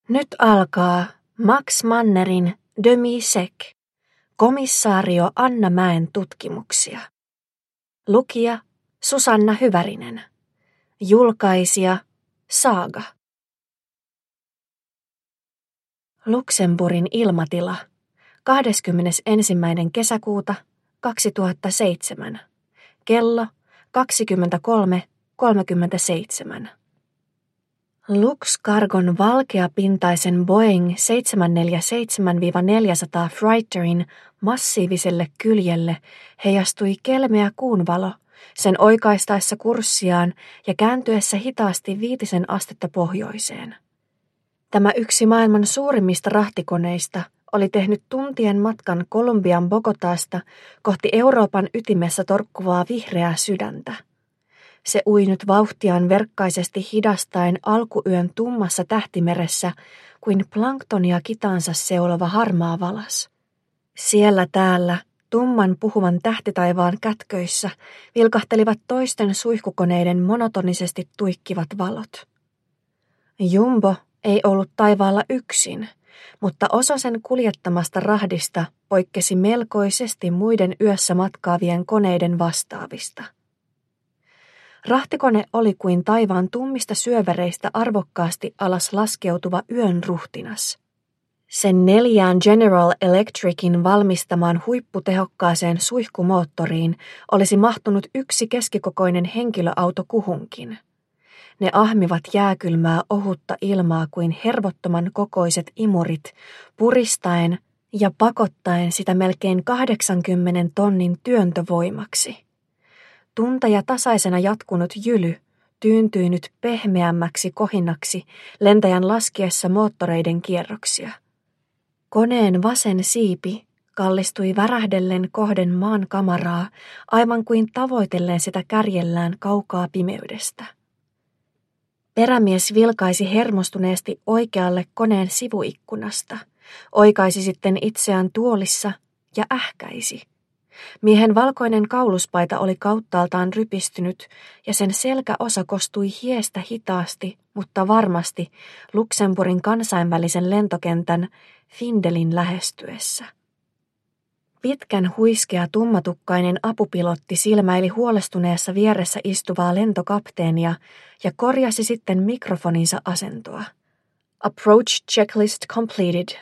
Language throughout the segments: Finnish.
Nyt alkaa Max Mannerin Demi-Sec, komissaario Anna Mäen tutkimuksia. Lukija Susanna Hyvärinen. Julkaisija Saaga. Luxemburgin ilmatila 21. kesäkuuta 2007. Kello 23:37. Lux-Cargon valkeapintaisen Boeing 747-400 Freightorin massiiviselle kyljelle heijastui kelmeä kuunvalo sen oikaistaessa kurssiaan ja kääntyessä hitaasti 5 astetta pohjoiseen. Tämä yksi maailman suurimmista rahtikoneista oli tehnyt tuntien matkan Kolumbian Bogotaasta kohti Euroopan ytimessä torkkuvaa vihreää sydäntä. Se ui nyt vauhtiaan verkkaisesti hidastaen alkuyön tummassa tähtimeressä kuin planktonia kitaansa seulova harmaa valas. Siellä täällä, tumman puhuvan tähtitaivaan kätköissä, vilkahtelivat toisten suihkukoneiden monotonisesti tuikkivat valot. Jumbo ei ollut taivaalla yksin, mutta osa sen kuljettamasta rahdista poikkesi melkoisesti muiden yössä matkaavien koneiden vastaavista. Rahtikone oli kuin taivaan tummista syövereistä arvokkaasti alas laskeutuva yön ruhtinas. Sen 4 General Electricin valmistamaan huipputehokkaaseen suihkumoottoriin olisi mahtunut yksi keskikokoinen henkilöauto kuhunkin. Ne ahmivat jääkylmää ohutta ilmaa kuin hervottoman kokoiset imurit, puristaen ja pakottaen sitä melkein 80 tonnin työntövoimaksi. Tunteja tasaisena jatkunut jyly tyyntyi nyt pehmeämmäksi kohinaksi lentäjän laskiessa moottoreiden kierroksia. Koneen vasen siipi kallistui värähdellen kohden maan kamaraa, aivan kuin tavoitellen sitä kärjellään kaukaa pimeydestä. Perämies vilkaisi hermostuneesti oikealle koneen sivuikkunasta, oikaisi sitten itseään tuolissa ja ähkäisi. Miehen valkoinen kauluspaita oli kauttaaltaan rypistynyt ja sen selkäosa kostui hiestä hitaasti, mutta varmasti Luxemburgin kansainvälisen lentokentän Findelin lähestyessä. Pitkän huiskea tummatukkainen apupilotti silmäili huolestuneessa vieressä istuvaa lentokapteenia ja korjasi sitten mikrofoninsa asentoa. Approach checklist completed.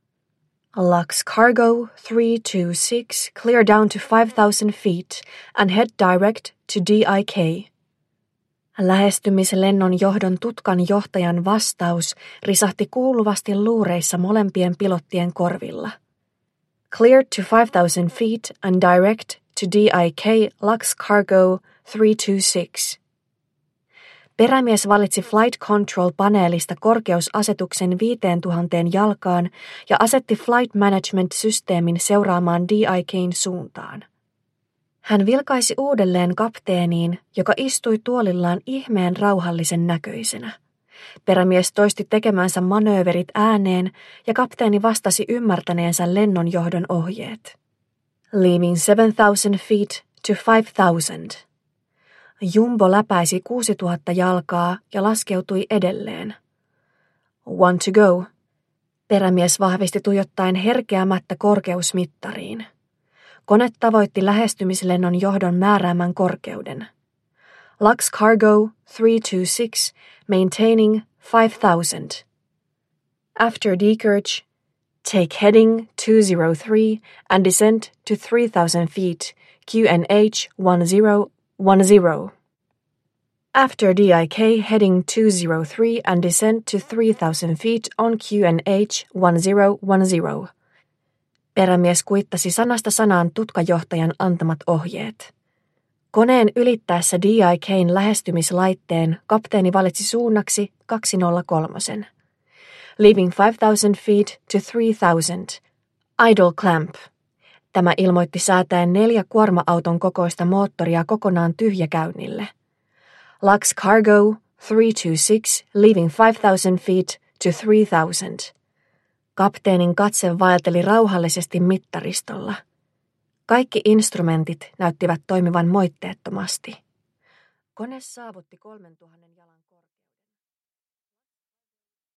Lux Cargo 326 clear down to 5,000 feet and head direct to DIK. Lähestymislennon johdon tutkan johtajan vastaus risahti kuuluvasti luureissa molempien pilottien korvilla. Cleared to 5,000 feet and direct to DIK Lux Cargo 326. Perämies valitsi Flight Control-paneelista korkeusasetuksen 5,000 jalkaan ja asetti Flight Management-systeemin seuraamaan DIK:n suuntaan. Hän vilkaisi uudelleen kapteeniin, joka istui tuolillaan ihmeen rauhallisen näköisenä. Perämies toisti tekemänsä manööverit ääneen ja kapteeni vastasi ymmärtäneensä lennonjohdon ohjeet. Leaving 7,000 feet to 5,000. Jumbo läpäisi 6,000 jalkaa ja laskeutui edelleen. Want to go. Perämies vahvisti tuijottaen herkeämättä korkeusmittariin. Kone tavoitti lähestymislennon johdon määräämän korkeuden. Lux Cargo 326, maintaining 5,000. After decourage, take heading 203 and descent to 3,000 feet, QNH 1010. After DIK, heading 203 and descent to 3,000 feet on QNH 1010. Perämies kuittasi sanasta sanaan tutkajohtajan antamat ohjeet. Koneen ylittäessä DIK:n lähestymislaitteen kapteeni valitsi suunnaksi 203. Leaving 5,000 feet to 3,000. Idle clamp. Tämä ilmoitti säätäen 4 kuorma-auton kokoista moottoria kokonaan tyhjäkäynnille. Lux Cargo 326, leaving 5,000 feet to 3,000. Kapteenin katse vaelteli rauhallisesti mittaristolla. Kaikki instrumentit näyttivät toimivan moitteettomasti. Kone saavutti 3,000 jalan